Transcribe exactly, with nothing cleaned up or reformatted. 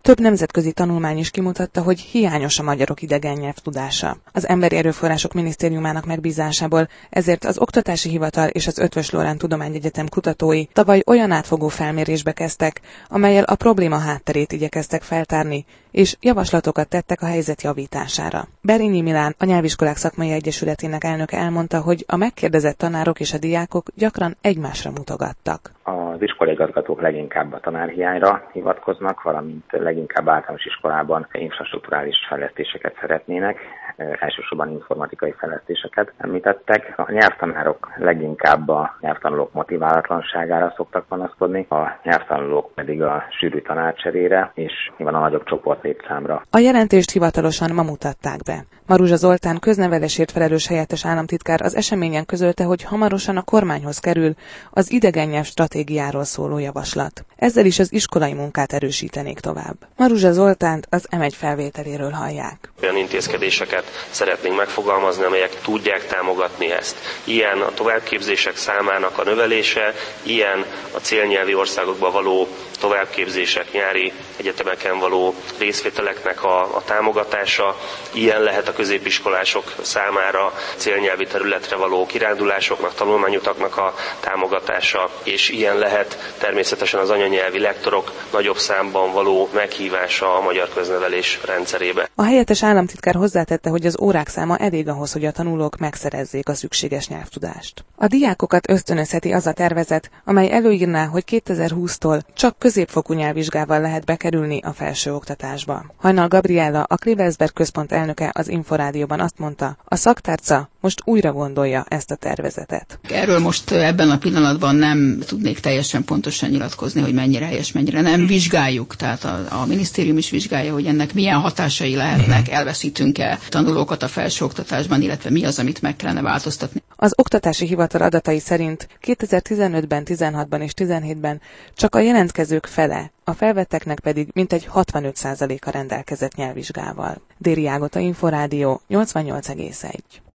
Több nemzetközi tanulmány is kimutatta, hogy hiányos a magyarok idegen nyelvtudása. Az Emberi Erőforrások Minisztériumának megbízásából ezért az Oktatási Hivatal és az Eötvös Loránd Tudományegyetem kutatói tavaly olyan átfogó felmérésbe kezdtek, amellyel a probléma hátterét igyekeztek feltárni, és javaslatokat tettek a helyzet javítására. Berényi Milán, a Nyelviskolák Szakmai Egyesületének elnöke elmondta, hogy a megkérdezett tanárok és a diákok gyakran egymásra mutogattak. Az iskolaigazgatók leginkább a tanárhiányra hivatkoznak, valamint leginkább általános iskolában infrastrukturális fejlesztéseket szeretnének, elsősorban informatikai fejlesztéseket említettek. A nyelvtanárok leginkább a nyelvtanulók motiválatlanságára szoktak panaszkodni, a nyelvtanulók pedig a sűrű tanárcserére és nyilván a nagyobb csoportlétszámra. A jelentést hivatalosan ma mutatták be. Maruzsa Zoltán köznevelésért felelős helyettes államtitkár az eseményen közölte, hogy hamarosan a kormányhoz kerül az idegen nyelv stratégiáról szóló javaslat. Ezzel is az iskolai munkát erősítenék tovább. Maruzsa Zoltánt az em egy felvételéről hallják. Olyan intézkedéseket szeretnénk megfogalmazni, amelyek tudják támogatni ezt. Ilyen a továbbképzések számának a növelése, ilyen a célnyelvi országokba való továbbképzések, nyári egyetemeken való részvételeknek a, a támogatása, ilyen lehet a középiskolások számára célnyelvi területre való kirándulásoknak, tanulmányutaknak a támogatása, és ilyen lehet természetesen az anyanyelvi lektorok nagyobb számban való meghívása a magyar köznevelés rendszerébe. A helyettes államtitkár hozzátette, hogy az órák száma elég ahhoz, hogy a tanulók megszerezzék a szükséges nyelvtudást. A diákokat ösztönözheti az a tervezet, amely előírná, hogy kétezer-húsztól csak középfokú nyelvvizsgával lehet bekerülni a felsőoktatásba. Hajnal Gabriella, a Klebelsberg Központ elnöke az Inforádióban azt mondta, a szaktárca most újra gondolja ezt a tervezetet. Erről most ebben a pillanatban nem tudnék teljesen pontosan nyilatkozni, hogy mennyire helyes, mennyire nem. Vizsgáljuk, tehát a, a minisztérium is vizsgálja, hogy ennek milyen hatásai lehetnek, elveszítünk-e tanulókat a felsőoktatásban, illetve mi az, amit meg kellene változtatni. Az Oktatási Hivatal adatai szerint kétezer-tizenötben, tizenhatban és tizenhétben csak a jelentkezők fele, a felvetteknek pedig mintegy hatvanöt százaléka rendelkezett nyelvvizsgával. Déri Ágota, Inforádió, nyolcvannyolc egész egy.